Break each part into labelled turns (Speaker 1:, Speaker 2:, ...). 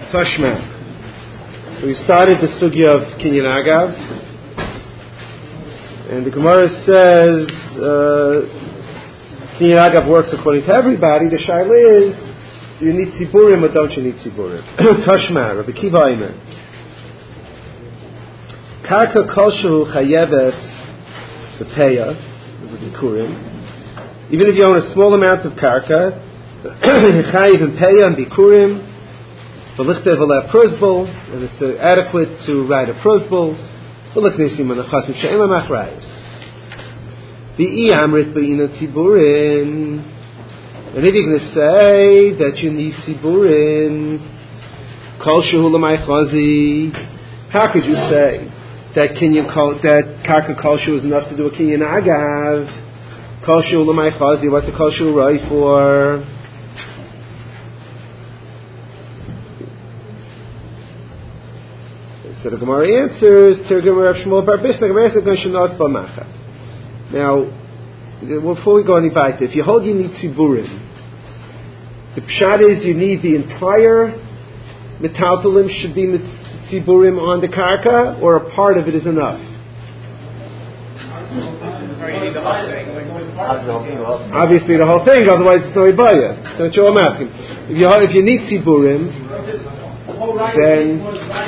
Speaker 1: Tashma. We started the sugya of Kinyan Agav, and the Gemara says Kinyan Agav works according to everybody. The shaila is, do you need tziburim or don't you need tziburim? Tashma, Rabbi Kiva Aimer. Karka kolshu chayeves bepeya, the bikurim. Even if you own a small amount of karka, chayiv and peya and bikurim, v'lichtev aleh prozbol, and it's adequate to write a prozbol. V'lichnesim anachasim she'en lamachrayis. V'i amrit b'ina tziburin. And if you're going to say that you need tziburin, kol shehu l'may chazi, how could you say that karka kol shehu is enough to do a kinyan agav? Kol shehu l'may chazi, what's the kol shehu right for? So the Gemara answers, Tirgum Rav Shmuel Bar Bisna, Gemara says, Shenot B'machat. Now, before we go any further, if you hold you need tziburim, the pshat is you need the entire metaltalim should be tziburim on the karka, or a part of it is enough?
Speaker 2: Or you need the whole thing.
Speaker 1: Obviously the whole thing, otherwise it's no ibaya. That's what I'm asking. If you need tziburim, then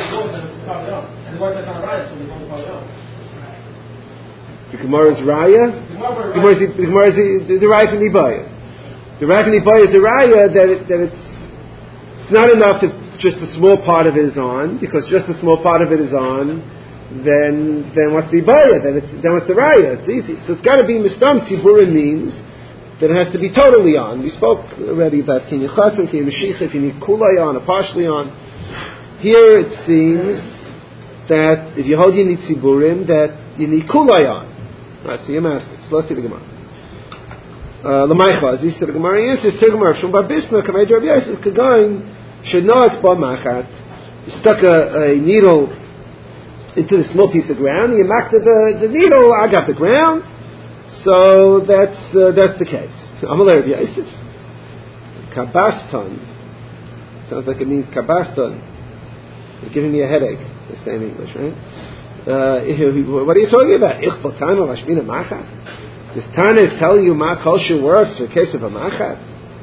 Speaker 1: the Gemara's raya. The Gemara's the raya from ibaya. The raya from ibaya is the raya that it's not enough that just a small part of it is on, because just a small part of it is on. Then what's the ibaya? Then what's the raya? It's easy. So it's got to be mistam tziburim means that it has to be totally on. We spoke already about kinyan chatzim, kinyan meshicha, if you need kulay on or partially on. Here it seems that if you hold you need tziburim, that you need kulay on. Right, so you're master. So let's see the Gemara. L'maycha, as he said, the Gemara answers, Tirgum Shum Bar Bisna, Kamei Rabbi Yosef, Kagain, should know it's b'machat. You stuck a needle into the small piece of ground, and you marked the needle, I got the ground, so that's the case. Amalei Rabbi Yosef. Kabaston. Sounds like it means kabaston. You're giving me a headache, they say in English, right? What are you talking about? Does Tana tell you ma kosher works for a case of a machat?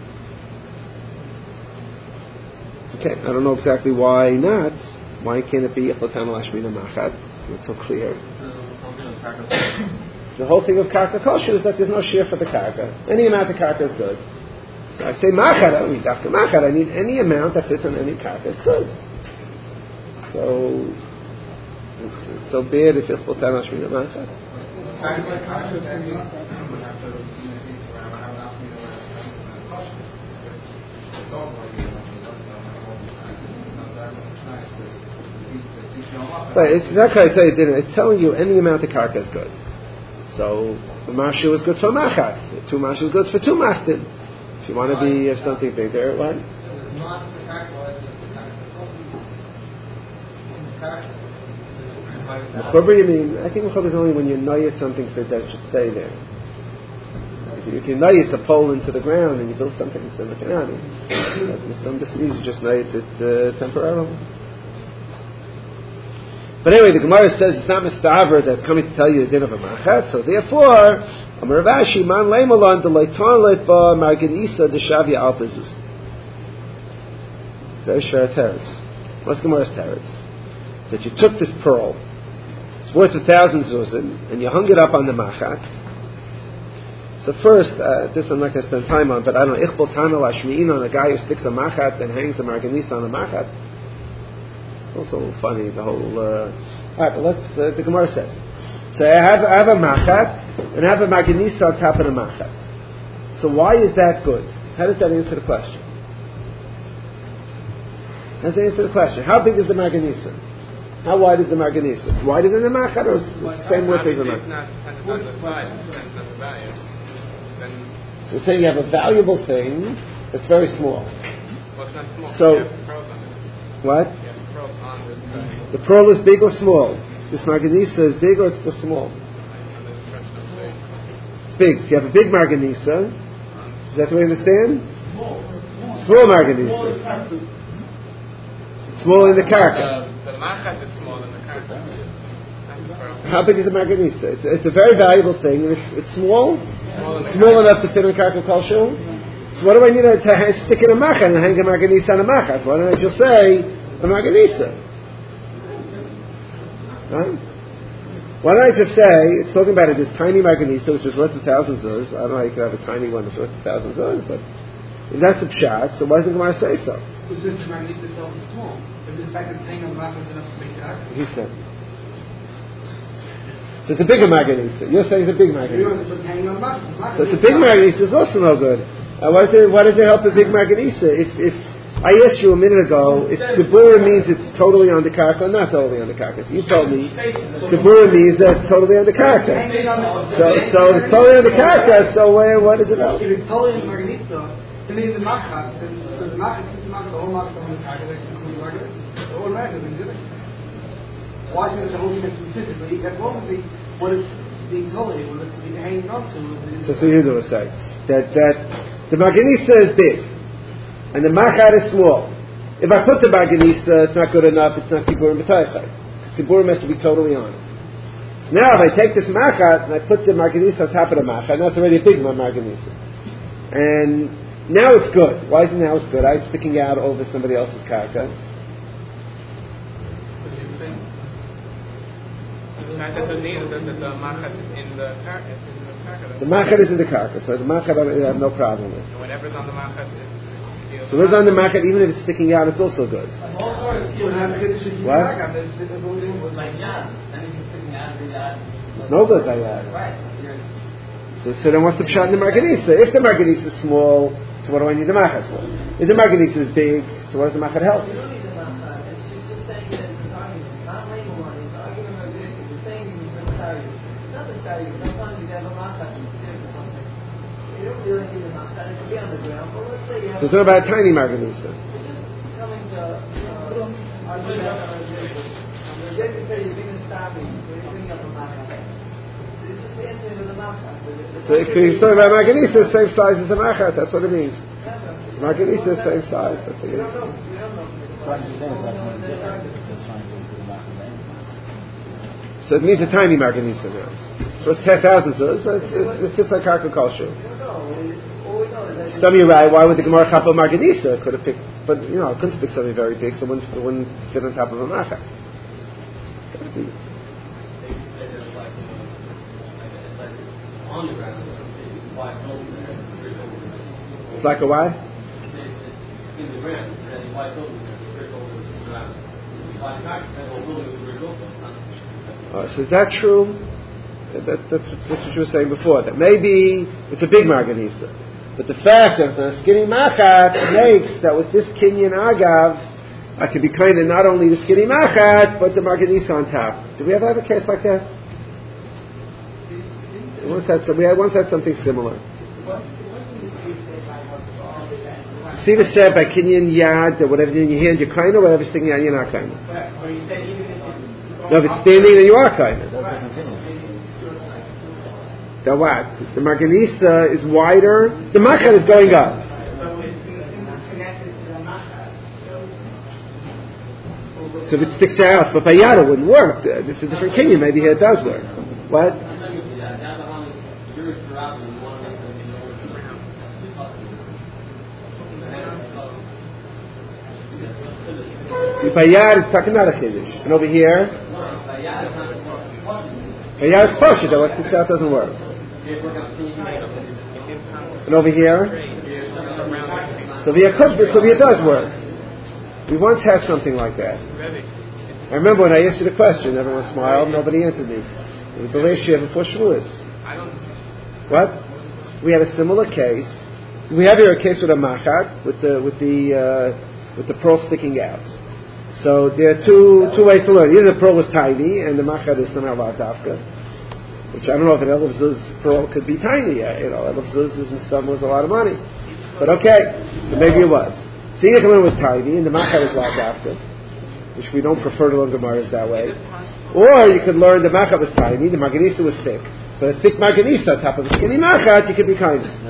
Speaker 1: Okay, I don't know exactly why not. Why can't it be Ichlatan Lashmina Machat? It's so clear. The whole thing of karka kosher is that there's no shear for the karka. Any amount of karka is good. So I say machat, I don't need dafka machat. I need any amount that fits on any karka. It's good. So it's so bad if it's Ichlatan Lashmina Machat. But it's not going to tell you dinner. It's telling you any amount of karka is good. So the mashu is good for machat. 2 mashu is good for 2 mashtin. If you want to be something bigger, what? Mechuber, you mean? I think mechuber is only when you noyet something for that should stay there. If you noyet a pole into the ground and you build something instead of the ground, this is just noyet it temporarily. But anyway, the Gemara says it's not Mistaver that's coming to tell you the din of a machat, so therefore, Amar Ravashi, man leimalon de leiton let ba marganisa de shavia alpezus. Very sure teretz. What's Gemara's teretz? That you took this pearl, it's worth 1,000 zuzim, and you hung it up on the machat. So first, this I'm not going to spend time on, but I don't know, ichbol tana lashmi'in on a guy who sticks a machat and hangs a marganisa on a machat. Also funny, the whole... Alright, but let's... the Gemara says. So I have a machat, and I have a marganisa on top of the machat. So why is that good? How does that answer the question? How does that answer the question? How big is the marganisa? How wide is the marganisa? Wider than the machat, or the same width as the machat? So you're saying you have a valuable thing that's very small.
Speaker 2: Well, it's not small.
Speaker 1: So... What? The pearl is big or small? This marganisa is big or it's still small? Big. You have a big marganisa. Is that the way you understand? Small marganisa. Smaller than the karka.
Speaker 2: The machat is smaller than the karka.
Speaker 1: How big is a marganisa? It's a very valuable thing. It's small enough to fit in karka kol shul. So what do I need to stick in a machat and hang a marganisa on a machat? Why don't I just say a marganisa? Right? Why don't I just say, it's talking about this tiny marganisa which is worth 1,000 zuz. I don't know how you could have a tiny one that's worth 1,000 zuz, but if that's a pshat, so why doesn't the Gemara say so?
Speaker 3: Who says the marganisa itself is small? If the fact that it's hanging on the machat is enough to make it accurate.
Speaker 1: He said. So it's a bigger marganisa. You're saying it's a big marganisa. So it's a big marganisa is also no good. Why does it help a big marganisa? If I asked you a minute ago if Tzibura means it's totally on the karka or not totally on the karka. You told me Tzibura means that it's totally on the karka. So it's totally on the karka, so what does it help?
Speaker 3: If it's totally on the marganisa, then maybe the machat, the whole machat on the karka, that includes the marganisa. The whole machat is exhibit. Why should it hold it specifically? As long as what it's being totally, what it's being hanging on to.
Speaker 1: So you do say that the marganisa is big. And the machat is small. If I put the marganisa, it's not good enough. It's not tiburim b'taychai. Tiburim has to be totally on it. Now, if I take this machat and I put the marganisa on top of the machat, now it's already a big marganisa. And now it's good. Why is it now it's good? It's sticking out over somebody else's karka.
Speaker 2: The machat is in the karka.
Speaker 1: The machat is in the karka, so the machat I have no problem with.
Speaker 2: And whatever's on the machat is.
Speaker 1: So what's on the machat, even if it's sticking out, it's also good. What? It's no good by yad. So then what's the pshat in the marganisa? If the marganisa is small, so what do I need the machat for? If the marganisa is big, so what does the machat help? So it's not about a tiny marganisa. So if you're talking about marganisa, same size as the machat, that's what it means. Marganisa is same size. That's what it is. So it means a tiny marganisa now. So it's 10,000 zuz, so it fits like karka kol shul. Some of you right, why would the Gemara chapa marganisa? Could have picked, but I couldn't pick something very big, so it wouldn't fit on top of a machat. It's like a what? So is that true? That's what you were saying before. That maybe it's a big marganisa, but the fact that the skinny machat makes that with this kinyan agav, I could be kind of not only the skinny machat but the marganisa on top. Do we ever have a case like that? We once had something similar. See the said by kinyan yad that whatever's in your hand you're kind of, whatever's sticking out you're not kind of. No, if it's standing then you are kind of. The what? The marganisa is wider. The machat is going up. So if it sticks out, but by yad it wouldn't work. This is a different kinyan. Maybe here it does work. What? By yad it's talking about a chiddush. And over here, by yad it's partial. That what sticks out doesn't work. And over here, so here it does work. We once had something like that. I remember when I asked you the question, everyone smiled, nobody answered me. It was the last year before Shavuos. What? We had a similar case. We have here a case with a machat with the pearl sticking out. So there are two ways to learn. Either the pearl was tiny and the machat is somehow latafka, which I don't know if an Elif Zuz pearl could be tiny. Elif Zuz in some was a lot of money. But okay, so maybe it was. So Yechilin was tiny and the machat was latafka, which we don't prefer to learn Gemaras that way. Or you could learn the machat was tiny, the marganisa was thick. But a thick marganisa on top of a skinny machat, you could be kind of.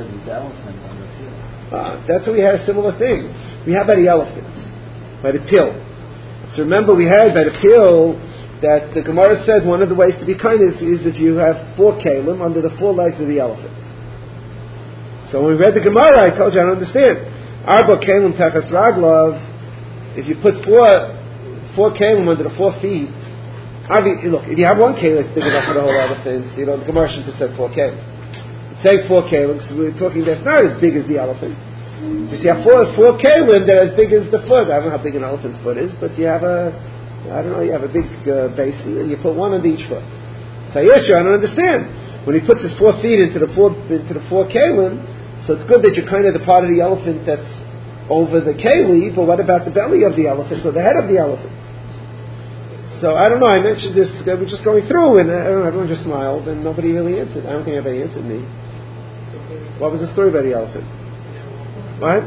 Speaker 1: That's what we had a similar thing. We have by the elephant, by the pill. So remember, we had by the pill that the Gemara said one of the ways to be kind is if you have 4 kalim under the 4 legs of the elephant. So when we read the Gemara, I told you I don't understand. Arba kalim tachas raglav. If you put 4 kalim under the 4 feet, look, if you have 1 kalim that's big enough for the whole elephant, the Gemara shouldn't have said 4 kalim. It's saying 4 kalim, because we're talking that's not as big as the elephant. If you have 4 kalim that are as big as the foot. I don't know how big an elephant's foot is, but you have you have a big basin, and you put 1 under each foot. So yes, I don't understand. When he puts his 4 feet into the 4 kalim, so it's good that you're kind of the part of the elephant that's over the keli, but what about the belly of the elephant or the head of the elephant? So I don't know, I mentioned this, we're just going through, and everyone just smiled, and nobody really answered. I don't think anybody answered me. What was the story about the elephant? What?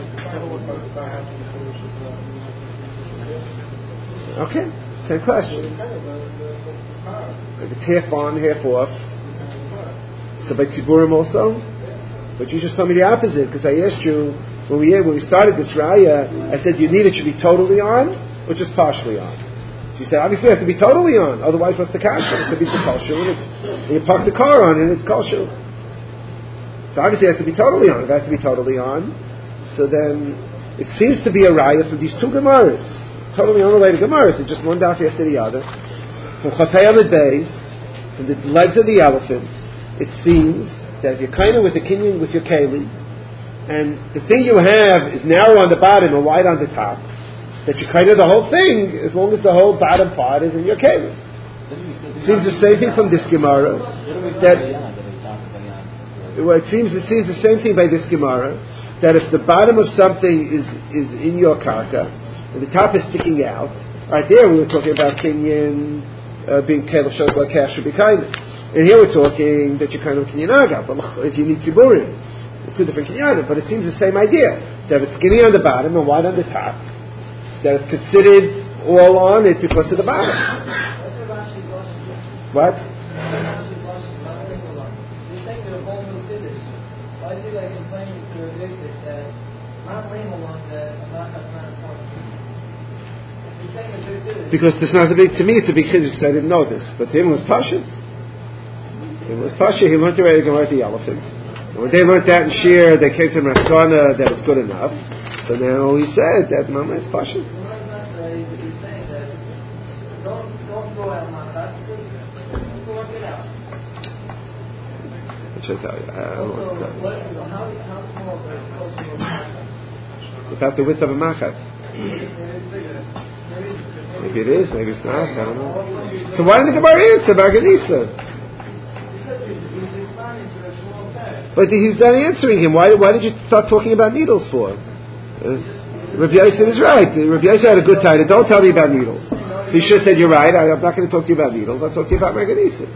Speaker 1: Okay, same question. Like it's half on, half off. So by Tziburim also? But you just told me the opposite, because I asked you, when we started this raya, I said you need it should be totally on, or just partially on? She said, obviously it has to be totally on, otherwise what's the kasha? It could be the kosher, and you park the car on, and it's kosher. So obviously it has to be totally on. If it has to be totally on, so then it seems to be a raya from these 2 gemaras. Totally unrelated gemaras, it's just one daf after the other. From Chafei Amid Beis, from the legs of the elephant, it seems that if you're kind of with the kinyan, with your keli, and the thing you have is narrow on the bottom and wide on the top, that you kind of the whole thing, as long as the whole bottom part is in your keli. It seems the same thing from this Gemara. It seems the same thing by this Gemara, that if the bottom of something is in your karka, and the top is sticking out, right there we were talking about kinyan being keli shows like cash should be kind of. And here we're talking that you're kind of kinyan aga, but if you need tziburim, it's 2 different kinyanim, but it seems the same idea. That it's skinny on the bottom and wide on the top, that it's considered all on it because of the bottom. What? Because there's not a big, to me it's a big chiddush because I didn't know this, but him was Pasha. He learned already to learn the elephant. And when they learned that in Shir, they came to Maskana that it's good enough. So now he said that Mama is Pasha. What should I tell you? I don't know what to tell you. Without the width of a machat. Maybe it is, maybe it's not, I don't know. So why didn't the Gemara answer Marganisa? But he's not answering him. Why did you start talking about needles for? Rabbi Yosef is right. Rabbi Yosef had a good time. Don't tell me about needles. So you should have said, you're right, I'm not going to talk to you about needles, I'll talk to you about Marganisa.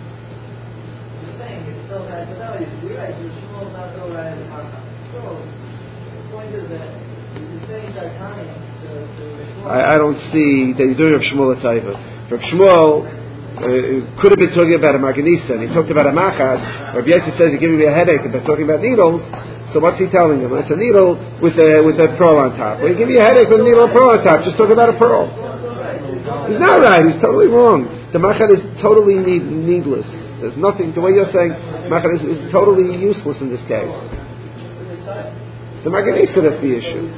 Speaker 1: I don't see that you're doing Rav Shmuel a taiva. Rav Shmuel could have been talking about a marganisa, and he talked about a machas. Rav Yosef says he's giving me a headache about talking about needles. So what's he telling him? It's a needle with a pearl on top. Well, you give me a headache with a needle and pearl on top. Just talk about a pearl. He's not right. He's totally wrong. The machat is totally needless. There's nothing. The way you're saying machat is totally useless in this case. The marganisa, that's the issue.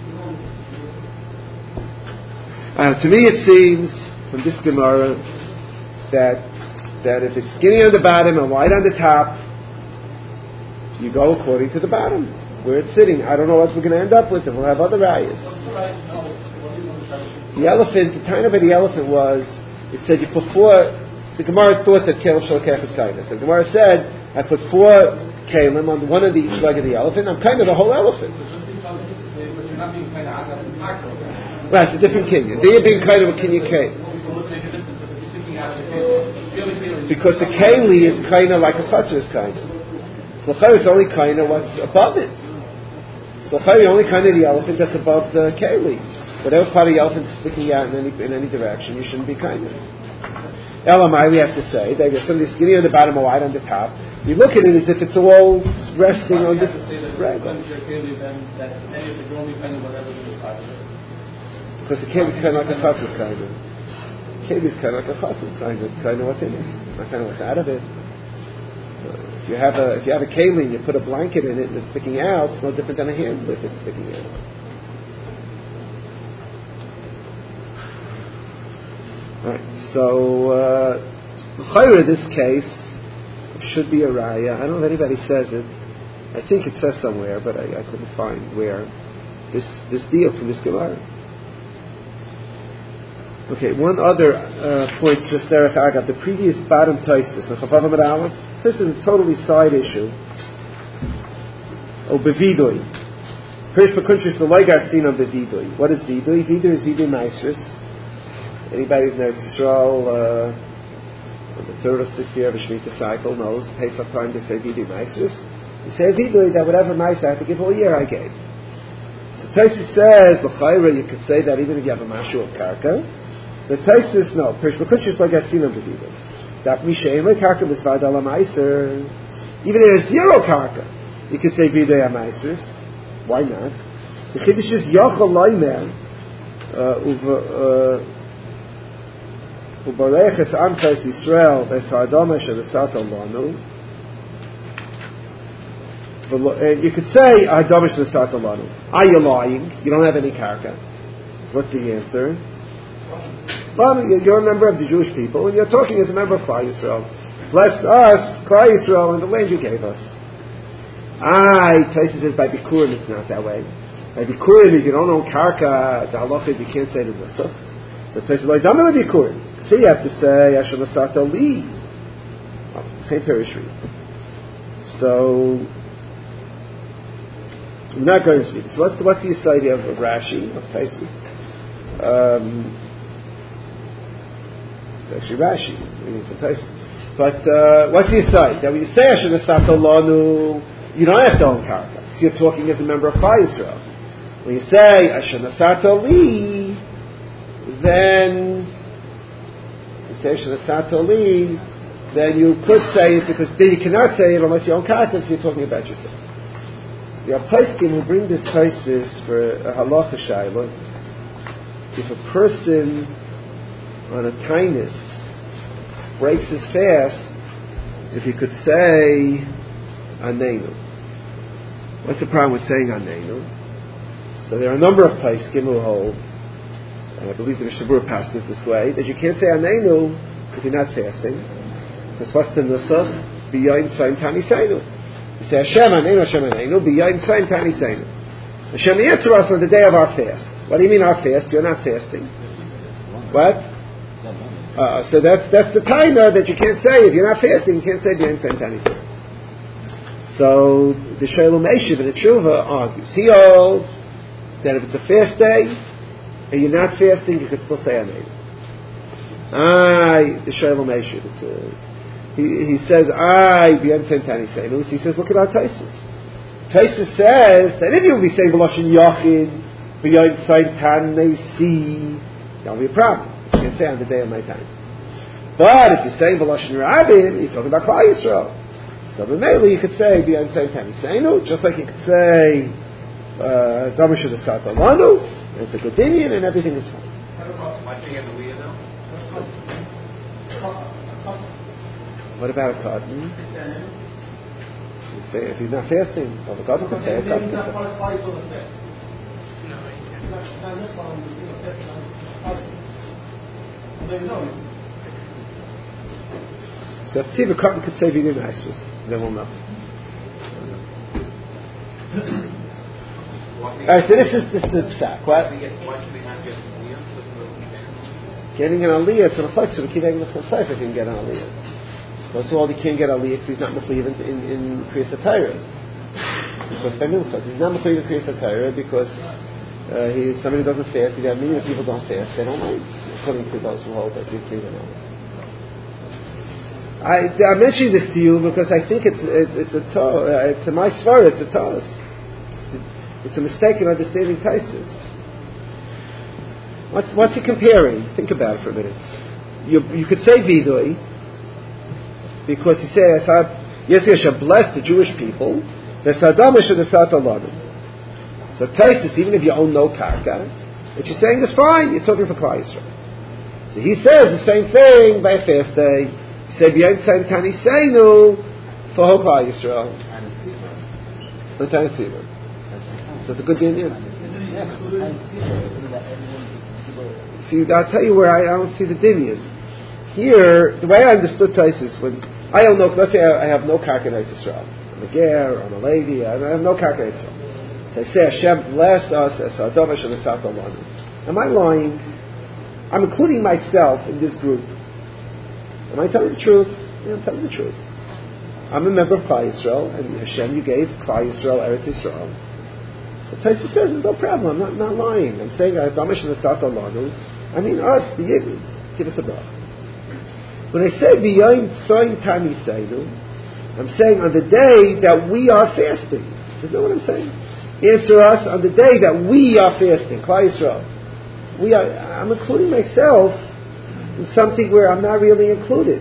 Speaker 1: To me it seems, from this Gemara, that if it's skinny on the bottom and wide on the top, you go according to the bottom, where it's sitting. I don't know what we're going to end up with, and we'll have other rayas. The elephant, the time of the elephant was, it said you put 4, the Gemara thought that Kelim Shalakech is kindness. The Gemara said, I put 4 Kelim on one of each leg of the elephant, I'm kind of the whole elephant. Right, it's a different kinyan. Then you're being kind of a kinyan K. Because the Keli is kind of like a Fatzer's kind of. So it's only kind of what's above it. So the only kind of the elephant that's above the Keli. Whatever part of the elephant is sticking out in any direction, you shouldn't be kind of. Elamai, we have to say, that if somebody's skinny on the bottom or wide on the top, you look at it as if it's all resting on this. Right. Because the cave is kind of like a chatzis kind of. Cave is kind of like a chatzis kind of. It's kind of what's in it, not kind of what's out of it. If you have a keli and you put a blanket in it and it's sticking out, it's no different than a hand if it's sticking out. Right. So, in this case, it should be a raya. I don't know if anybody says it. I think it says somewhere, but I couldn't find where this deal from this Gemara. Okay, one other point, just Derech Agav, the previous bottom Taisus, this is a totally side issue. Oh, bevidui. Pirish B'kuntrus L'loigar Sinam bevidui. What is vidui? Vidui is vidui maestris. Anybody who's in Eretz Yisrael, on the third or sixth year of a Shemitah cycle knows, Pesach time they say vidui maestris. You say vidui that whatever maestris I have to give all year I gave. So Taisus says, L'chayra, you could say that even if you have a mashu of karka. So Taisus, no. Pirish B'kuntrus L'loigar Sinam bevidui. That misheim karka b'svad ala meiser. Even if there's zero karka, you could say vidui amaisers. Why not? The chiddush is yachol loimer ubareches amchas Yisrael v'sardama shevesat alanu. You could say ardama shevesat alanu. Are you lying? You don't have any karka. What's the answer? Well, you're a member of the Jewish people, and you're talking as a member of Klal Yisrael. Bless us, Klal Yisrael, and the land you gave us. Taisus says by Bikurim it's not that way. By Bikurim, if you don't own karka, the halacha is you can't say the nusach. So Taisus says, like, Damel Bikurim. So you have to say, Asher Nasata Li. Same parishri. So, I'm not going to speak. So what's the idea of Rashi, of Taisus? It's actually Rashi, but what's the aside? That when you say Asher Nasata Lanu, you don't have to own karka. So you're talking as a member of Klal Yisrael. When you say Asher Nasata Li, then you say Asher Nasata Li, then you could say it because then you cannot say it unless you own karka, so you're talking about yourself. The Apaiskim will bring this Taisus for a halacha shayla. If a person on a tainus breaks his fast, if he could say Anenu. What's the problem with saying Anenu? So there are a number of Paiskim who hold, and I believe the Mishnah Berurah passed it this way, that you can't say Anenu if you're not fasting. Because what's the nusach? B'yayim tzayim tani seinu. You say Hashem Anenu, Hashem Anenu, b'yayim tzayim tani seinu. Hashem answer us on the day of our fast. What do you mean our fast? You're not fasting. What? So that's the taina that you can't say. If you're not fasting, you can't say b'yayim tzayim tani seinu. So the Shalom Eshiv and the Tshuva argues. He holds that if it's a fast day and you're not fasting, you can still say Amen. The Shalom Eshiv. He says, B'yayim tzayim tani seinu. He says, look at our Taisus. Taisus says that if you will be saying B'lashon Yachid, B'yayim tzayim tani si, that'll be a problem. You can't say on the day of my time. But if you're saying B'lashon Rabim, you're talking about Klal Yisrael. So mainly you could say b'yayim tzayim tani seinu, just like you could say Dama Shedasat Alanu, and it's a good Indian, and everything is fine. What about a cotton? You say if he's not fasting, well, the cotton could say a cotton. So if Tziva Cotton could say Vidin Isis, then we'll know. Alright, so this is the psak. What? Getting an aliyah, it's a reflection of Kiveg L'chosayf if you can get an aliyah. First of all, he can't get an aliyah if he's not mechuyev in Kriyas HaTorah. Because by Milchot, he's not mechuyev in Kriyas HaTorah because he's somebody who doesn't fast. If you have many people don't fast, they don't mind, according to those who hold that you can get an aliyah. I'm mentioning this to you because I think it's a my svara, it's a talis. It's a mistake in understanding Taisus. What's he comparing? Think about it for a minute. You could say vidui because he says, yes, you shall bless the Jewish people. So Taisus, even if you own no karka, What you're saying is fine. You're talking for Klal Yisrael. So he says the same thing by a fast day. He said, B'yom Tzayim Tani Seinu for whole Klal Yisrael. For Tani Siva. So it's a good Indian. See, I'll tell you where I don't see the Dinyan. Here, the way I understood Taisus, when I don't know, let's say I have no karka in Israel. I'm a ger, I'm a lady, I have no karka in Israel. So I say Hashem bless us as Adama Shalesat Olanu. Am I lying? I'm including myself in this group. Am I telling the truth? Yeah, I'm telling the truth. I'm a member of Klal Yisrael, and Hashem, you gave Klal Yisrael Eretz Yisrael. So Taisus says, there's no problem, I'm not lying. I'm saying Adama Shalesat Olanu. I mean us, the Yiddies. Give us a bracha. When I say B'yom Tzayim Tani Seinu, I'm saying on the day that we are fasting. You know what I'm saying? Answer us on the day that we are fasting. Klal Yisrael. I'm including myself in something where I'm not really included.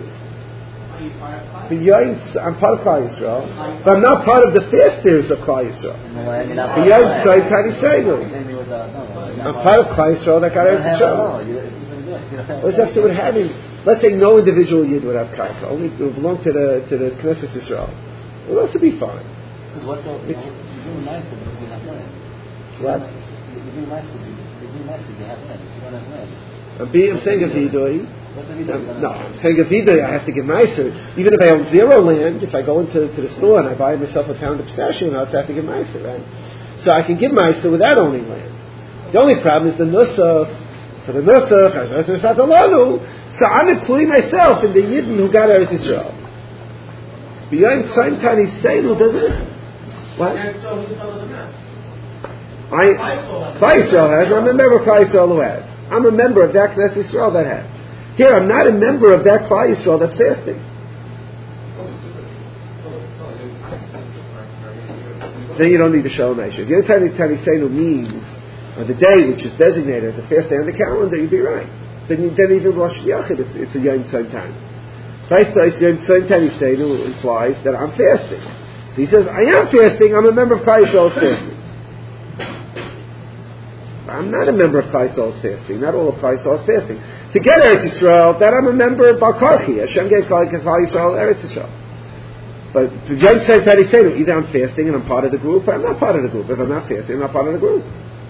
Speaker 1: I'm part of Klal Yisrael, but I'm not part of the fasters of Klal Yisrael. B'yom Tzayim Tani Seinu. I'm part of Klal Yisrael that got Eretz Yisrael. What does that have to do with having? Let's say no individual Yid would have karka, only it would belong to the Knesset Yisrael. It would also be fine. What? You're doing nice with you have land. What? You're doing nice with you have land. You don't have land. I'm saying a vidui. No, I'm saying a vidui. I have to give meiser. Even if I own zero land, if I go into the store and I buy myself a pound of pistachio nuts, I have to give meiser, right? So I can give meiser without owning land. The only problem is the nusach. So the nusach has Eretz Yisrael. So I'm including myself in the Yidden who got Eretz Yisrael. B'yom Tzayim Tani Seinu doesn't it? What? Klal Yisrael has. I'm a member of Klal Yisrael who has. I'm a member of that Knesset Yisrael that has. Here, I'm not a member of that Klal Yisrael that's fasting. Then you don't need to show a measure. B'yom Tzayim Tani Seinu means on the day which is designated as a fast day on the calendar, you'd be right. Then even Rosh Yachid, it's a Yom Tzayim Tani. Yom Tzayim Tani Seinu implies that I'm fasting. So he says, I am fasting, I'm a member of Klal Yisrael's fasting. I'm not a member of Klal Yisrael's fasting, not all of Klal Yisrael's fasting. To get Eretz Yisrael, that I'm a member of Bar Karchi. Hashem gave Klal Yisrael Eretz Yisrael. But to Yom Tzayim Tani Seinu, either I'm fasting and I'm part of the group, or I'm not part of the group. If I'm not fasting, I'm not part of the group.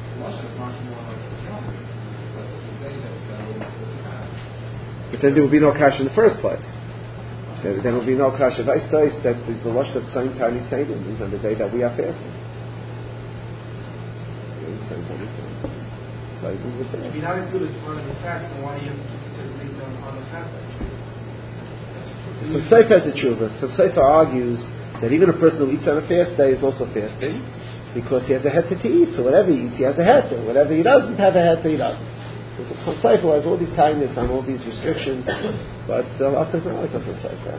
Speaker 1: But then there will be no kash in the first place. Then there will be no kash of ice that the lush of Tzayim Tani Seinu means on the day that we are fasting. So
Speaker 3: if you're not included as part of the fast, then why do you have to typically done on the fast day?
Speaker 1: So Sefer has the tshuva. So Sefer argues that even a person who eats on a fast day is also fasting because he has a heter to eat. So whatever he eats, he has a heter. Whatever he doesn't have a heter, he doesn't. So Sefer has all these kindness and all these restrictions, but Allah does not like us in Sefer.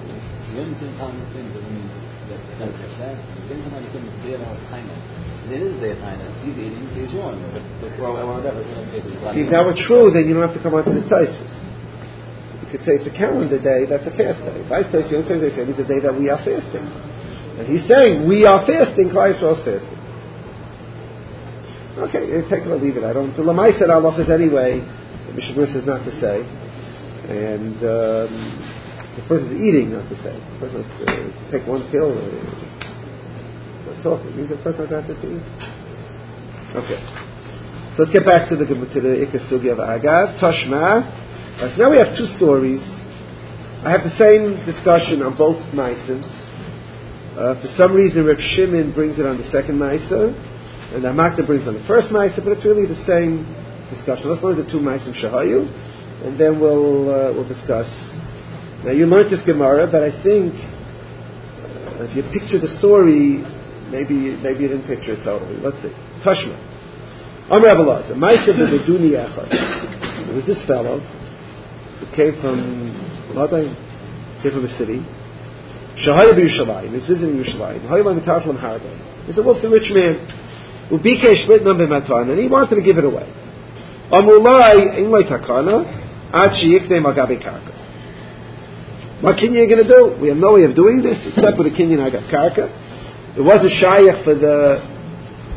Speaker 4: It is their kindness. He's eating, he's wrong.
Speaker 1: See, if that were true, then you don't have to come on to the Taisus. You could say it's a calendar day, that's a fast day. If I say it's a day that we are fasting. And he's saying, we are fasting, Klal Yisrael's fasting. Okay, take it or leave it. I don't. The Lamai said Allah is anyway. The Mishnah says not to say, and the person's eating not to say. The person has to take one pill. That's all. It means the person has to eat. Okay. So let's get back to the Ikkas Sugya of Agav Tashma. So now we have two stories. I have the same discussion on both Meisim. For some reason, Reb Shimon brings it on the second Meisim. And the Makta brings on the first Ma'aseh, but it's really the same discussion. Let's learn the two Ma'asim Shahayu, and then we'll discuss. Now you learned this Gemara, but I think if you picture the story, maybe you didn't picture it totally. Let's see. Tashma. Amar Abelazar. Ma'aseh b'Beduni Echad. There was this fellow who came from a city. Shahayu b'Yushalayim. He's visiting Yerushalayim. Ha'ilam Mitachlam Harbe. He's a wealthy rich man. Ubikesh lit number matan, and he wanted to give it away. Amulai in like takana, achi yikne magabe karka. What kinyan going to do? We have no way of doing this except with a kinyan I got karka. It was a shayach for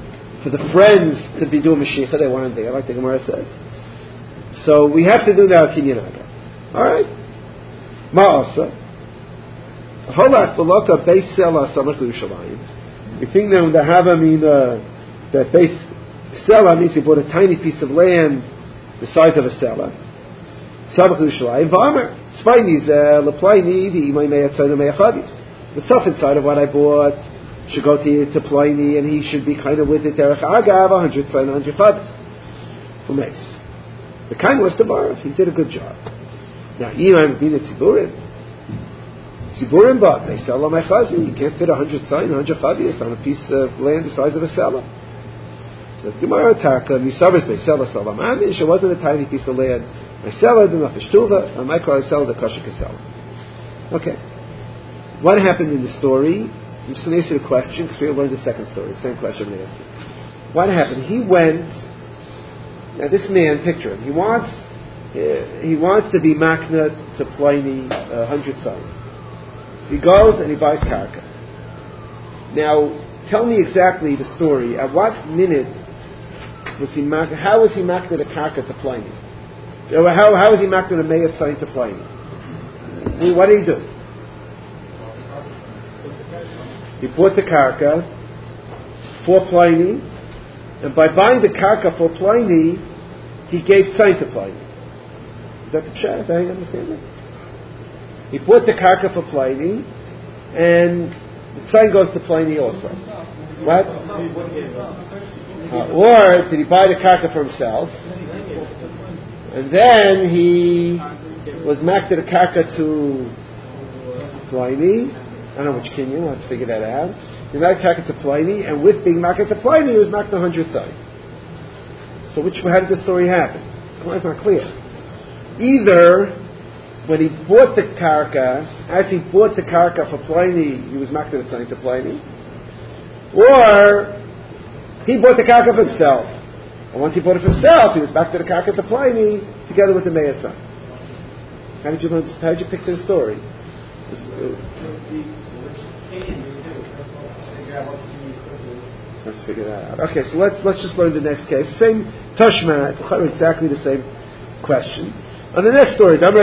Speaker 1: for the friends to be doing Mashiach. They weren't there, like the Gemara says. So we have to do now Kinyan Aga. Alright? Ma'asa. Holach Balaka Beis Sela Samach Yerushalayim. We think now the Hava mean that Beis Sela means he bought a tiny piece of land the size of a Sela. Samach Yerushalayim. V'amer. Spainis Leplaini V'imay Me'atzayna Me'achadis. The stuff inside of what I bought should go to Pliny, and he should be kind of with it. Derech Agav, 100 Tzayna, 100 Chadis. Umeis. The kind was to borrow. He did a good job. Now, Ilan Dina Tziburim, but they sell on my chazi. You can't fit 100 Tzayna, 100 Chadis on a piece of land the size of a cellar. So Gemara Taka, Misavers may sell a cellar. Mamish, it wasn't a tiny piece of land. I sell it enough Ishtuva, and I sell the Kasha Kasela. Okay. What happened in the story? I'm just going to answer the question because we'll learn the second story. The same question I'm going to ask you. What happened? He went. Now this man, picture him. He wants to be makna to Pliny 100 sons. So he goes and he buys karka. Now, tell me exactly the story. At what minute was he makna? How was he makna the karka to Pliny? How was he makna the mayat son to Pliny? What did he do? He bought the karka for Pliny, and by buying the karka for Pliny, he gave sign to Pliny. Is that the chat? Do you understand that? He bought the karka for Pliny, and the sign goes to Pliny also. What? Or did he buy the karka for himself, and then he was maked the karka to Pliny? I don't know which kinyan, we'll have to figure that out. He marked Taka to Pliny, and with being marked to Pliny, he was marked 100 side. So how did the story happen? It's not clear. Either when he bought the karka, as he bought the karka for Pliny, he was marked to Pliny, or he bought the karka for himself. And once he bought it for himself, he was back to the karka to Pliny, together with the mayor's son. How did you picture the story? Let's figure that out. Okay, so let's just learn the next case. Same Tashma, exactly the same question. On the next story, either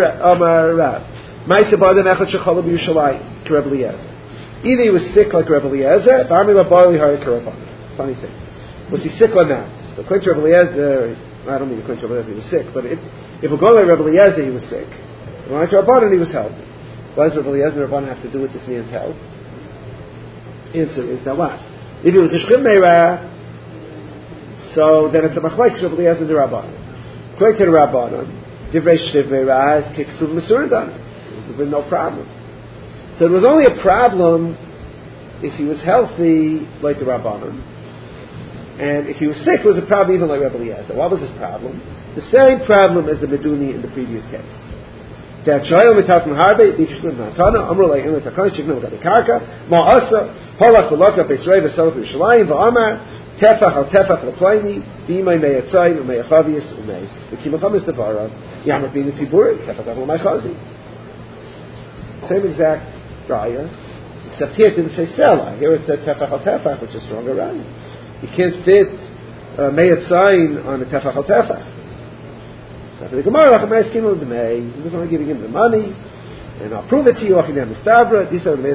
Speaker 1: he was sick like Rebbe Eliezer, funny thing. Was he sick or not? So according to Rebbe Eliezer, I don't mean according to Rebbe Eliezer he was sick, but if we're going by Rebbe Eliezer, he was sick. According to Rabbanan, he was healthy. What does Rebbe Eliezer and Rabbanan have to do with this man's health? Answer is now what? If he was a Shchim Meirah, so then it's a Machlekes Rebbe Eliezer and the Rabbanan. According to the Rabbanan, Divrei Shchim Meirah is Kiksuv Mesurdan. There's been no problem. So it was only a problem if he was healthy, like the Rabbanan, and if he was sick, it was a problem even like Rebbe Eliezer. What was his problem? The same problem as the Meduni in the previous case. That Shoyel Mitat Maharbe, Dikshlim Natana, Amr Lai Inlet Hakon, Shignu Gadi Karka, Ma'asa, Holach Velaka, Beisrei Vesel Yerushalayim, Va'amar, Tefach al Tefach Leplaini, B'imay Meyatzai, Umeyachavius, Umeis. The Kimacham is the Vara, Yamar B'in Tiburi, Tefach al Umaychazi. Same exact Raya, except here it didn't say Sela. Here it said Tefach al Tefach, which is stronger Raya. You can't fit Meyatzai on the Tefach al Tefach. So the Gemara, he was only giving him the money, and I'll prove it to you. These are the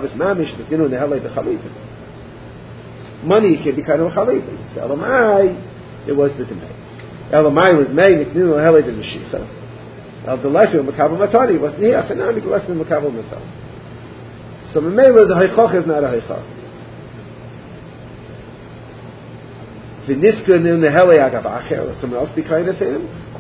Speaker 1: money can be kind of a chalitza. So Elamai, it was the Demei. Elamai was May, Nikninu Helay the Mashiach. The lesson of Makabal Matani wasn't here. Chanami, the lesson of Makabal Matani. So Mamela, the Haychoch is not a Haychoch. V'niska in the Helay Agav Acher, or someone else be kind of him. He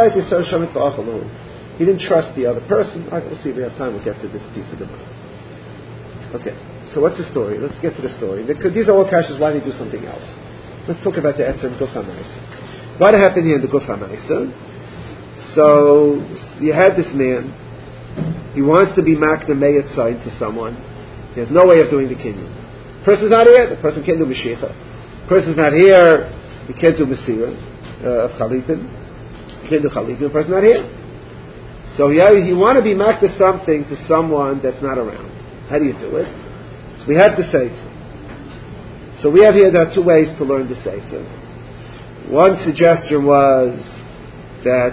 Speaker 1: didn't trust the other person. All right, we'll see if we have time. We'll get to this piece of the money. Okay, so what's the story? Let's get to the story. These are all kashas. Why did he do something else? Let's talk about the Etzer and Guf HaMaisa. What happened here in the Guf HaMaisa? So you had this man. He wants to be makna meyat sign to someone. He has no way of doing the kinyan. Person's not here. The person can't do Mashiach. Person's not here. He can't do Masirah of Chalitin. Can't do Chalitza, the person not here. So you want to be makna something to someone that's not around. How do you do it? So we have to say So we have here, there are two ways to learn the Sefer. One suggestion was that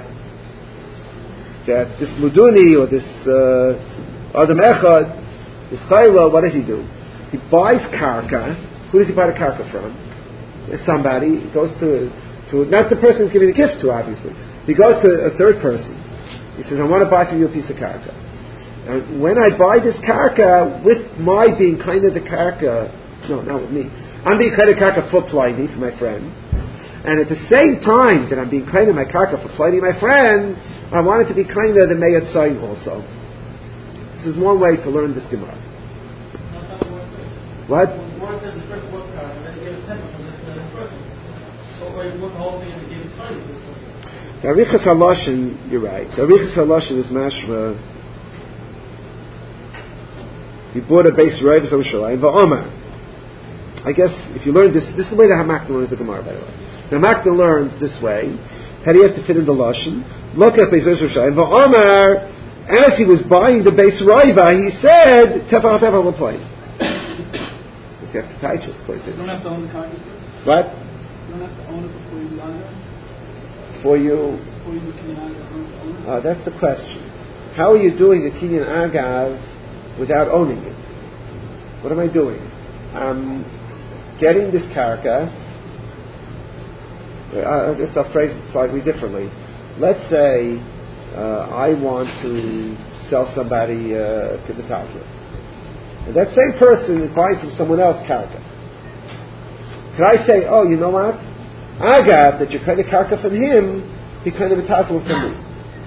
Speaker 1: this Muduni, or this Adam Echad, this Chayla, what does he do? He buys karka. Who does he buy the karka from? Somebody. He goes to not the person he's giving the gift to, obviously. He goes to a third person. He says, I want to buy from you a piece of karka. And when I buy this karka, with my being kind of the karka, no, not with me, I'm being kind of karka for Pliny, for my friend. And at the same time that I'm being kind of my karka for Pliny, my friend, I want it to be kind of the Meyat Sayin also. This is one way to learn this Gemara. What? The Arichas HaLashon, you're right. The Arichas HaLashon is mashma. He bought a base right of Yerushalayim. Va'omar. I guess if you learn this is the way the Hamakna learns the Gemara, by the way. The Hamakna learns this way. How do you have to fit in the Lashon? Look at base right of Yerushalayim. Va'omar. As he was buying the base Raiva, he said, Tefach will play. You have to touch it.
Speaker 3: You don't have to own the car.
Speaker 1: What?
Speaker 3: You don't have to own it before you buy it?
Speaker 1: Before you own it? That's the question. How are you doing the Kinyan Agav without owning it? What am I doing? I'm getting this karka. I guess I'll phrase it slightly differently. Let's say I want to sell somebody to the Talmud. And that same person is buying from someone else karka. Can I say, oh, you know what? Agav, that you're kind of karka from him, be kind of a Talmud from me.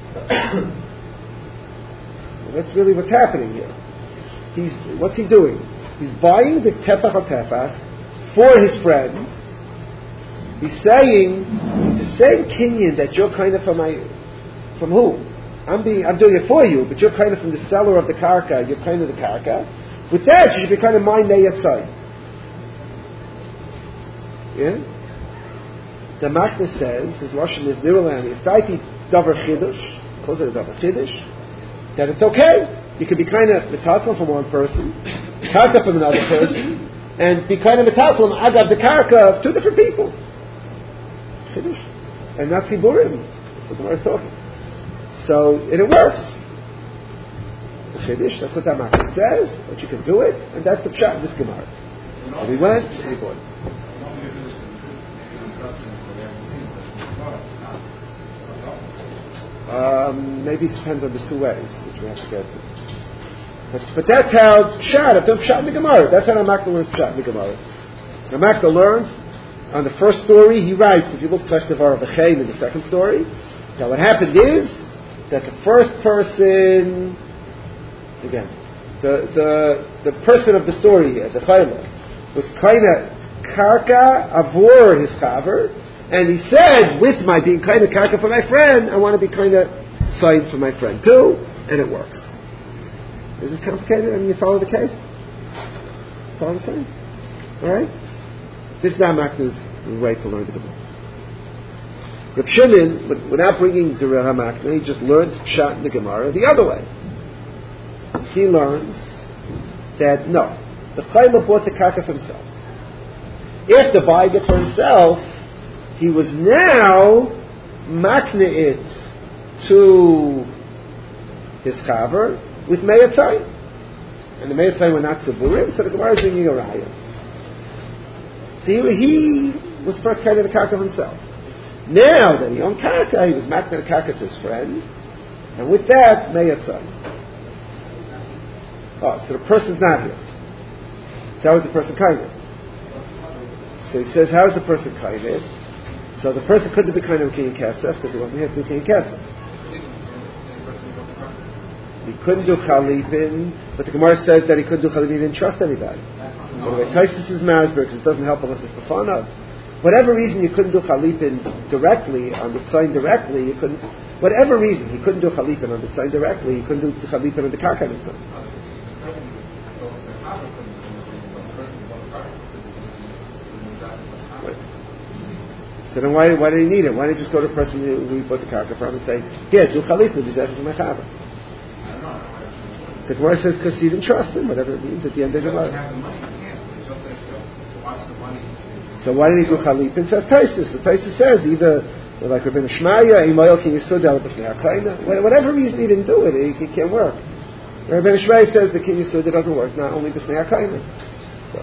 Speaker 1: Well, that's really what's happening here. What's he doing? He's buying the tefach al-tefach for his friend. He's saying the same kinyan that you're kind of from who? I'm doing it for you, but you're kind of from the seller of the karka. You're kind of the karka. With that, you should be kind of mine yatzai. Yeah. The Makna says his Lashon is Nirulani. It's Taiti Davar Chiddush. Calls it a Davar Chiddush. That it's okay. You can be kind of metathlon from one person, karka from another person, and be kind of metathlon agav the karka of two different people. Chiddush. And not Siburim. That's what the Gemara is talking. So, and it works. The Chiddush, that's what that Makna says, but you can do it, and that's the pshat of this Gemara. And we went, and we bought it. Maybe it depends on the two ways, which we have to get to. But that's how Pshat, I've done Pshat in the Gemara. That's how Ramakna learns Pshat in the Gemara. Ramakna learns, on the first story, he writes, if you look at Teshtavar of Echaim in the second story, now what happened is, that the first person, again, the person of the story here, the Chayla, was kind of karka avor his chaver, and he said, with my being kind of karka for my friend, I want to be kind of signed for my friend too, and it works. Is this complicated? I mean, you follow the case? Follow the same? Alright? This is not Makna's way to learn the Gemara. Reb Shimon, without bringing the Ramakna, he just learns Pshat in the Gemara the other way. He learns that, no, the Chayla bought the karka for himself. After buying it for himself, he was now makna it to his chaver with meyatzayim, and the meyatzayim were not Siburim, so the Gemara is bringing a raya. So he was first kind of the karka himself. Now that he owned karka, he was makna the karka to his friend, and with that meyatzayim. Oh, so the person's not here. So how is the person kind of? So he says, how is the person kind of? So the person couldn't be kind of Kinyan Kesef because he wasn't here to do Kinyan Kesef. He couldn't do Chalipin, but the Gemara says that he couldn't do Chalipin, he didn't trust anybody. Anyway, Taisus is Masber because it doesn't help unless it's the fun of. Whatever reason you couldn't do Chalipin directly, on the sign directly, you couldn't, whatever reason he couldn't do Chalipin on the sign directly, he couldn't do Chalipin on the Karka. So then why did he need it? Why didn't he just go to the person who he bought the karka from and say, yeah, do Chalipin, do that for my chaver? The Gemara says because he didn't trust him, whatever it means at the end of the month. So why did he do Chalipin? Says Taisus. The Taisus says either like Rabbeinu Shmaya, Imoyel Kin Yisud El B'Fnei HaKaina. Whatever reason he didn't do it, it can't work. Rabbeinu Shmaya says the Kin Yisud doesn't work, not only B'Fnei HaKaina. So,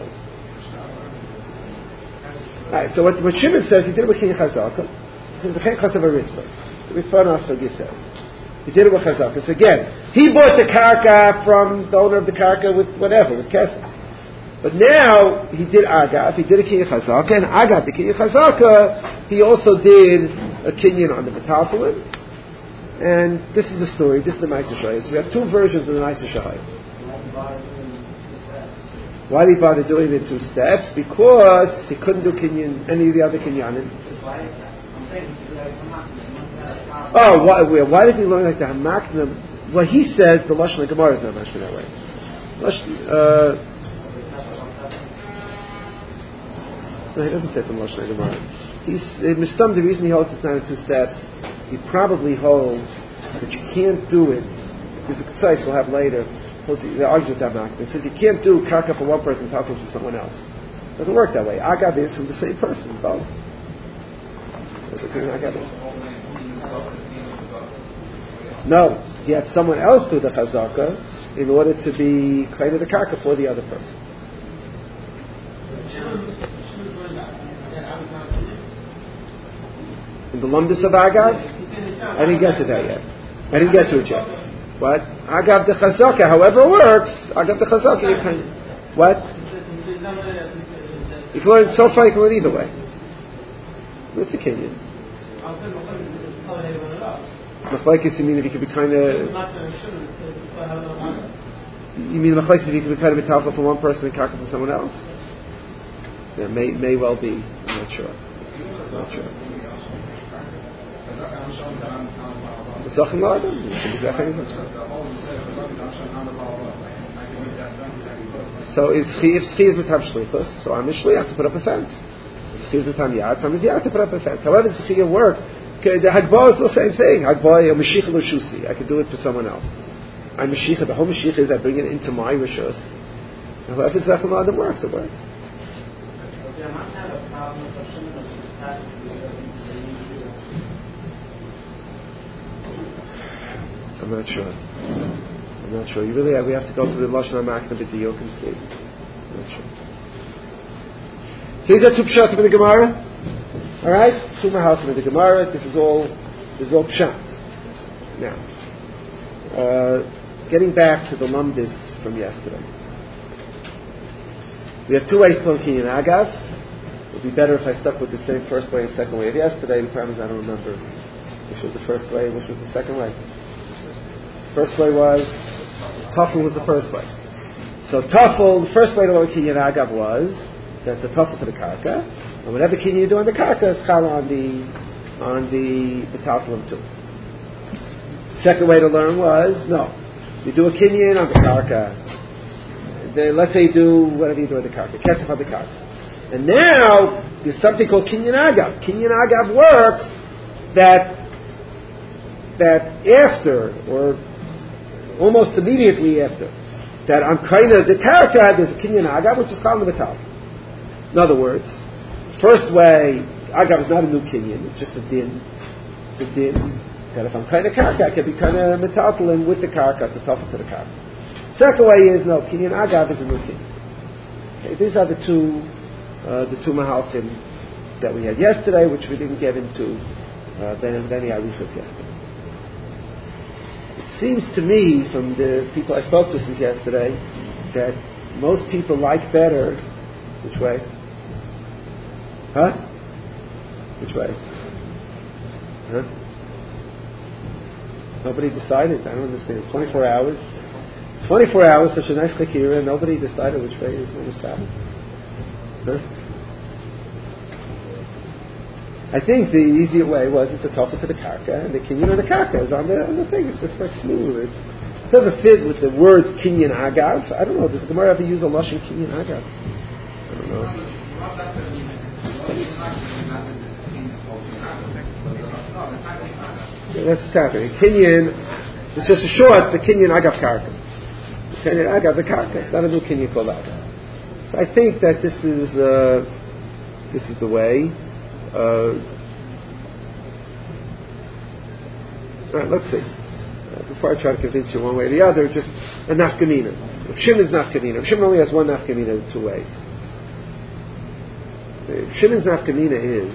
Speaker 1: alright. So what Shimon says, he did it with Kin Chazaka. He says the Chen Chasav Aritzvah. The Rifana Asagi says he did it with Chazaka. So again, he bought the karka from the owner of the karka with whatever, with Kesef. But now he did Agav, he did a Kinyan Chazaka, and Agav, the Kinyan Chazaka, he also did a Kinyan on the Metaltalin. And this is the story, this is the Ma'aser Shayis. So we have two versions of the Ma'aser Shayis. Why did he bother doing it in 2 steps? Because he couldn't do Kinyan, any of the other Kinyanim. Oh, why did he learn like the Hamakna? Well, he says the Lashon Gemara is not much that way. No, he doesn't say from Lashon Gemara. The reason he holds it's not in 2 steps, he probably holds that you can't do it. There's a Ksais we'll have later. They argue with that back. It says you can't do karka for one person, talkos for someone else. It doesn't work that way. Agav is from the same person, both. No, he had someone else do the chazaka in order to be kind of the karka for the other person. In the lumdus of Agav? I didn't get to that yet. I didn't get to it yet. What? Agav the chazaka, however it works, Agav the chazaka, you can... What? You can learn, so far you can learn either way. What's the Kenyan? Machlekes, you mean if you could be kind of... You mean Machlekes if you could be kind of metalfa for one person and karka for someone else? Yeah, may well be. I'm not sure. So if Chi is with Shlichus, so I'm a Shliach to put up a fence. If Chi is with Yad, so I'm a Yad to put up a fence. However, the Chi work, the Hagbah is the same thing. Hagbah, a Mashiach L'Shusi. I could do it for someone else. I'm Mashiach, the whole Mashiach is I bring it into my Rishus. However, it's Zachem Adam works, it works. I'm not sure. You really we have to go through the Lashon HaMakna B'Diyuk and see. I'm not sure. So these are 2 pshatim in the Gemara. All right, 2 mahalchim in the Gemara. This is all pshat. Now, getting back to the lumdis from yesterday. We have 2 ways to learn Kinyan Agav. It would be better if I stuck with the same first way and second way of yesterday. The problem is I don't remember which was the first way and which was the second way. First way was Tafel was the first way. So Tafel, the first way to learn Kinyan Agav was that the Tafel to the karka, and whatever Kinyan you do on the karka is chal on the Tafel too. Second way to learn was no, you do a Kinyan on the karka. Let's say you do whatever you do on the karka, kesef on the karka, and now there's something called Kinyan Agav. Kinyan Agav works that after or almost immediately after that I'm kind of the karka, there's a Kinyan Agav which is called the metal. In other words, first way Agav is not a new Kinyan, it's just a din. The din that if I'm kind of karka, I can be kind of metaltalin with the karka to top to the karka. Second way is no, Kinyan Agav is a new Kinyan. Okay, these are the two mahalchim that we had yesterday, which we didn't get into any arifas yesterday. It seems to me, from the people I spoke to since yesterday, that most people like better. Which way? Huh? Which way? Huh? Nobody decided. I don't understand. 24 hours. 24 hours, such a nice kikira, and nobody decided which way is going to stop. Huh? I think the easier way was it's a tofel to the karka, and the kinyan of the karka is on the thing. It's just like smooth. It doesn't fit with the words kinyan agav. I don't know. Does the Gemara ever use a lashon kinyan agav? I don't know. Yeah, that's what's happening. Kinyan, it's just a short, the kinyan agav karka. The kinyan agav the karka. It's not a new kinyan called agav. So I think that this This is the way. Alright, let's see. Before I try to convince you one way or the other, just a nafkamina. Shimon's nafkamina. Shimon only has one nafkamina in two ways. Shimon's nafkamina is.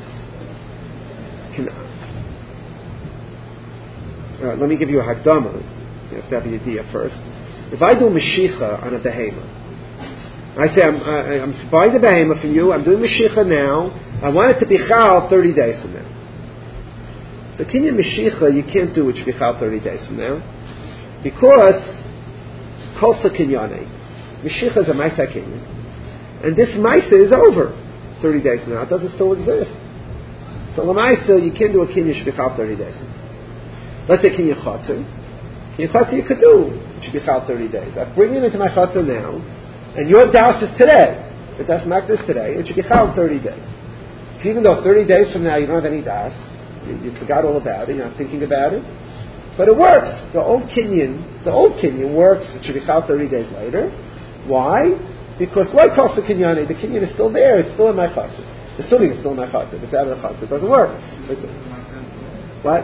Speaker 1: Let me give you a hakdama. You have to have the idea first. If I do Mashicha on a behema, I say, I'm buying the behema from you, I'm doing Mashicha now, I want it to be chal 30 days from now. So Kinyan Mashicha, you can't do it to be chal 30 days from now, because Kolsa Kinyane, Mashicha is a Maisa Kinyan, and this Maisa is over 30 days from now, it doesn't still exist. So Lamaisa, you can't do a Kinyan to be chal 30 days. Let's say Kinyan Chatzin. Kinyan Chatzin you could do, it should be chal 30 days. I bring it into my Chatzin now, and your das is today. The das mak is today. It should be chal 30 days. So even though 30 days from now you don't have any das, you forgot all about it, you're not thinking about it, but it works. The old Kinyan works. It should be chal 30 days later. Why? Because like Kosta Kinyane, the Kinyan is still there. It's still in my chatzah. Assuming it's still in my chatzah. If it's out of the chatzah, it doesn't work. What?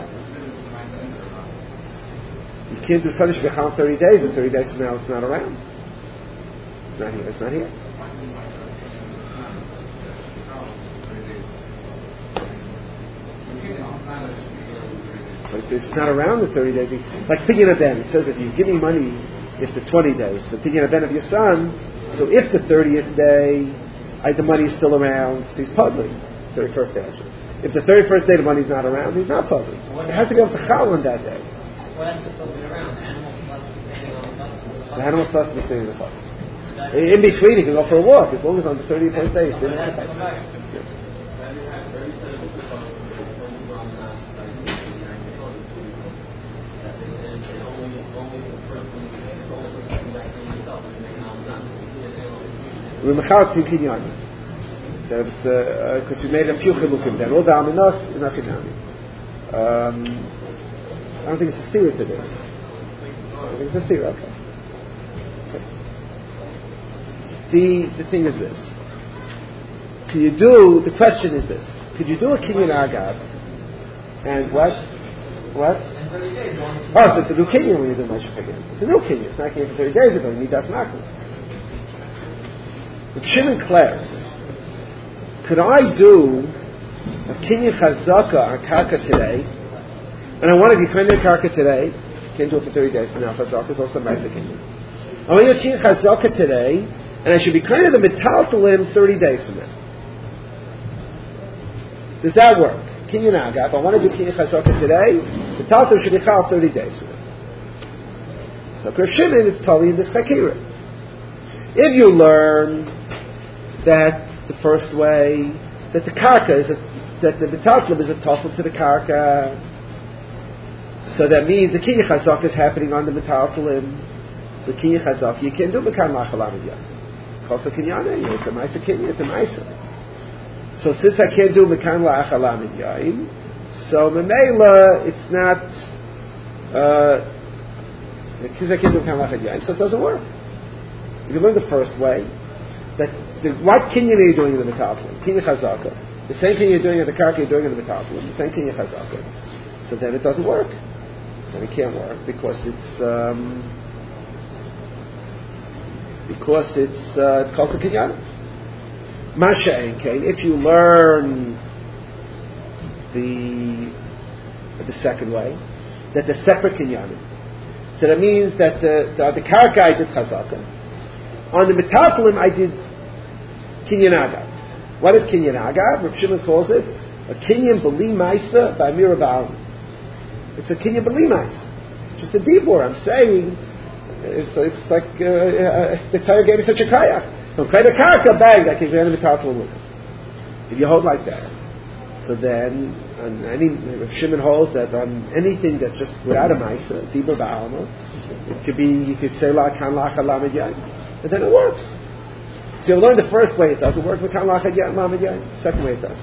Speaker 1: You can't do Sunday should be chal 30 days, and 30 days from now it's not around. It's not here. It's not here. It's not around the 30 days. Like Pidyon Ben, it says if you give me money, it's the 20 days. The Pidyon Ben of your son, so if the 30th day, the money is still around, so he's puzzling. 31st day, actually. If the 31st day the money's not around, he's not puzzling. It has to go to Chal on that day.
Speaker 5: What else is still around?
Speaker 1: The animal stuff is staying in the bus. In between, he can go for a walk as long as on the 31st day he's still in the bus. We're mechal to Kinyani. Because we made a few chilukim there. All the aminos is not Kinyani. I don't think it's a steer to this. I think it's a steer, okay. The thing is this. The question is this. Could you do a Kinyan Agav? And what? Oh, so it's a new Kinyan when you do Moshe again. It's a new Kinyan. It's not Kinyan for 30 days ago. You need Das Maklim. But Shimon Clares, could I do a Kinyan Chazaka on Karka today? And I want to be kind of Karka today. Can't do it for 30 days from now. Chazaka is also Moshe Kinyan. I want to do Kinyan Chazaka today. And I should be kind of the metaltalim 30 days from now. Does that work? Kinyan Agav. If I want to do Kinyan Chazaka today, the metaltalim should be chal 30 days from now. So Rav Shimon is totally in this chakira. If you learn that the first way, that the karka is that the metaltalim is a tofel to the karka, so that means the Kinyan Chazaka is happening on the metaltalim. The Kinyan Chazaka, you can do Mekan Lachalam Yad. Kosa Kinyane, it's a Maisa Kinyan, it's a Maisa. So since I can't do Mekan La'achalam Yayin, so Memela, it's not, because I can't do Mekan La'achalam Yayin, so it doesn't work. If you learn the first way, that what Kinyan are you doing in the Metaltalim? Kinyan Chazaka. The same thing you're doing in the Karka, you're doing in the Metaltalim. The same Kinyan Chazaka. So then it doesn't work. And it can't work because it's called the Kinyan. Masha Enkein, if you learn the second way, that the separate Kinyan. So that means that the Karka I did Chazaka. On the Metaltalim I did Kinyan Agav. What is Kinyan Agav? Rav Shimon calls it a Kinyan B'li Maisa by Mira Ba'al. It's a Kinyan B'li Maisa. Just a dibur. I'm saying it's like the Torah gave me such a kayak. From Kayda Karka, bang, that can be the Metaltalim with it. If you hold like that, so then Rav Shimon holds that on anything that's just without a Maisa, dibur Ba'alma, it could be, you could say La Kan Lacha Lamed Yad, and then it works. So you learn the first way it doesn't work with Kan Lacha Yad Lamed Yad. Second way it does.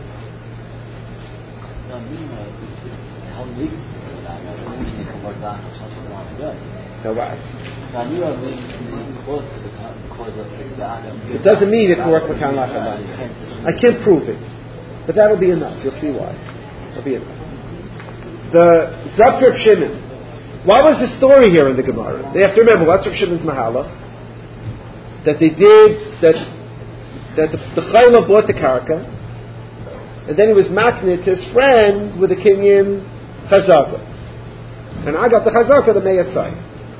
Speaker 1: So what? It doesn't mean it can work with Kan Lacha Lamed Yad. I can't prove it. But that'll be enough. You'll see why. That'll be enough. The Zakrib Shimon. What was the story here in the Gemara? They have to remember what's Rav Shimon's mahalach. That they did, that the Chayla bought the karka, and then he was maknit his friend with the kinyan chazaka. And I got the chazaka, the meyatzai.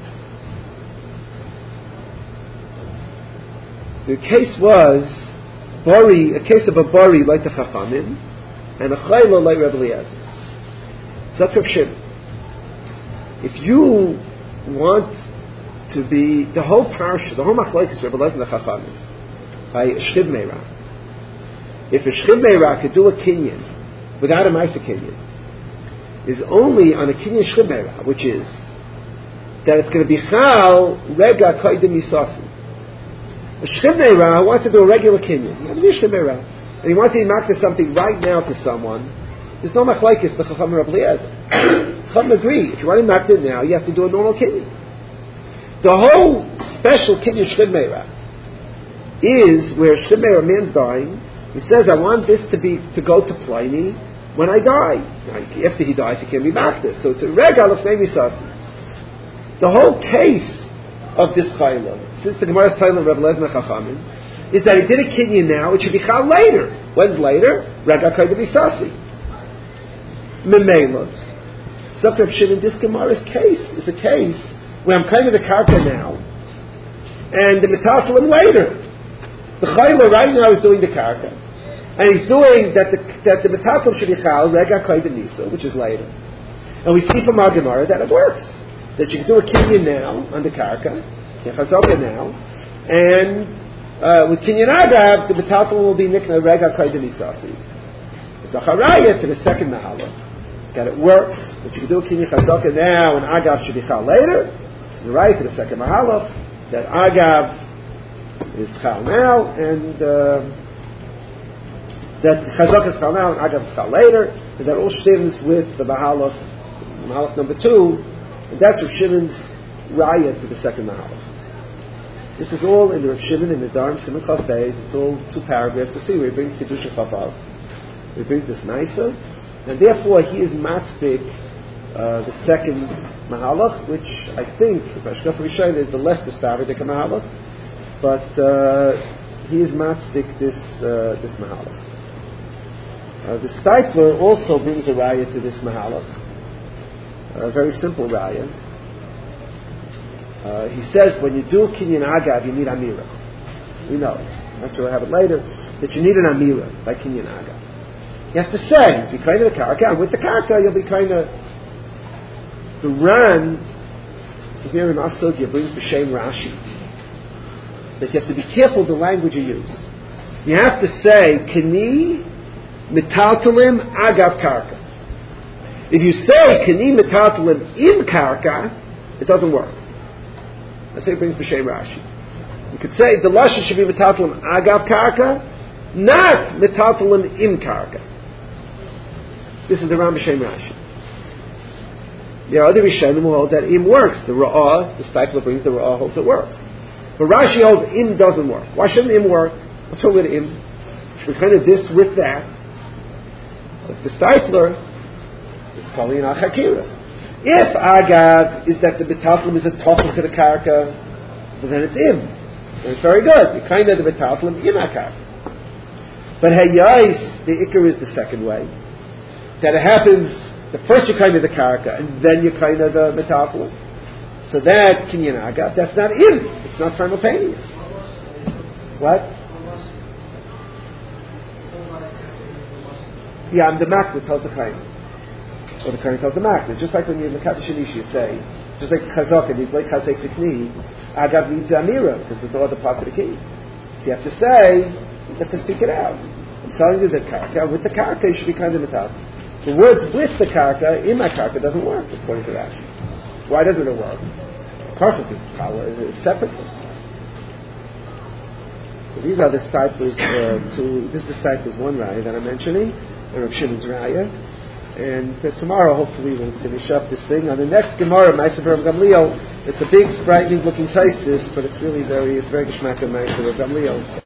Speaker 1: The case was a case of a bari like the Chachamim, and a chayla like Rebbe Eliezer. Zakrib Shimon. If you want to be the whole parsha, the whole machlokes Rebbe Eliezer and the Chachamim, by Shchiv Meirah. If a Shchiv Meirah could do a kinyan without a Maisa kinyan, is only on a kinyan Shchiv Meirah, which is that it's going to be chal rega koydem yisafi. A Shchiv Meirah wants to do a regular kinyan. He has a Shchiv Meirah, and he wants to enact something right now to someone. There's no machlokes the Chacham Rebbe Eliezer. Chacham agree. If you want to enact it now, you have to do a normal kinyan. The whole special kinyan Shchiv Meirah is where Shchiv Meirah, a man's dying. He says, I want this to go to Pliny when I die. Now, after he dies, he can't be back this. So it's a regal of Nemi Sasi. The whole case of this chayla, since the Gemara's chayla of Rebbe Eliezer Chachamim, is that he did a kinyan now, it should be chal later. When's later? Regal Koydem Yisasi. Memela. Zakrib Shimon, this Gemara's case is a case where I'm kind of the karka now, and the metasalim later. The chayla right now is doing the karka. And he's doing that the metasalim should be chal, rega koydem nisa, which is later. And we see from our Gemara that it works. That you can do a kinyan now on the karka, chazaka now, and with kinyan agav, the metasalim will be nikna rega koydem nisasi. It's a charayah to the second mahala. That it works, that you can do a kinyan chazaka now, and agav should be chal later. It's the right to the second mahala, that agav is chal now, and that chazaka is chal now and agav is chal later, and that all stems with the mahalach number 2, and that's Rav Shimon's raya to the second mahalach. This is all in Rav Shimon in the Dharm Simon Chaf Beis. It's all 2 paragraphs to see where he brings Kedusha Chafav, he brings this Naisa, and therefore he is matzdik the second mahalach, which I think Ashkaf Rishon is the less distavidik mahalach. But he is matzdik this mahalach. The Steipler also brings a raya to this mahalach, a very simple raya. He says when you do kinyan agav, you need amira. We know. I'm not sure I have it later, that you need an amira by kinyan agav. You have to say, if you're kind of the karka, and with the karka, you'll be kind of the Ran here in Asogya brings B'Shem Rashi. That you have to be careful of the language you use. You have to say, Kani metaltalim agav karka. If you say, Kani metaltalim im karka, it doesn't work. That's how it brings B'Shem Rashi. You could say, the Lashon should be metaltalim agav karka, not metaltalim im karka. This is the Ram B'Shem Rashi. There are other Rishonim who hold that im works. The Ra'ah, the Steipler brings the Ra'ah, holds it works. But Rashi holds im doesn't work. Why shouldn't im work? What's wrong with im? Should we kind of this with that? But the Steipler is calling an Achakira. If Agav is that the B'Taflim is a toffel to the Karka, well then it's im. And it's very good. You kind of the B'Taflim im HaKarka. But Hayais, the Iker is the second way. That it happens, the first you kind of the Karka, and then you kind of the B'Taflim. So that kinyan agav, that's not in. It's not simultaneous. What? Yeah, I'm the makna tells the kain, or the kain tells the makna. Just like when you're in the Kaddish Anish, you say, just like chazaka needs like chazek tikni, agav needs amira because there's no other part of the key. So you have to say, you have to speak it out. I'm telling you the karka. With the karka, you should be kind of metal. The words with the karka, in my karka, doesn't work according to Rashi. Why doesn't it work? Perfect is separately. So these are the Steiplers this is the Steiplers one raya that I'm mentioning, and Rav Shimon's raya. And tomorrow, hopefully, we'll finish up this thing. On the next Gemara, Ma'aser Rav Gamliel, it's a big, frightening looking thesis, but it's really very geschmack of Ma'aser Rav Gamliel.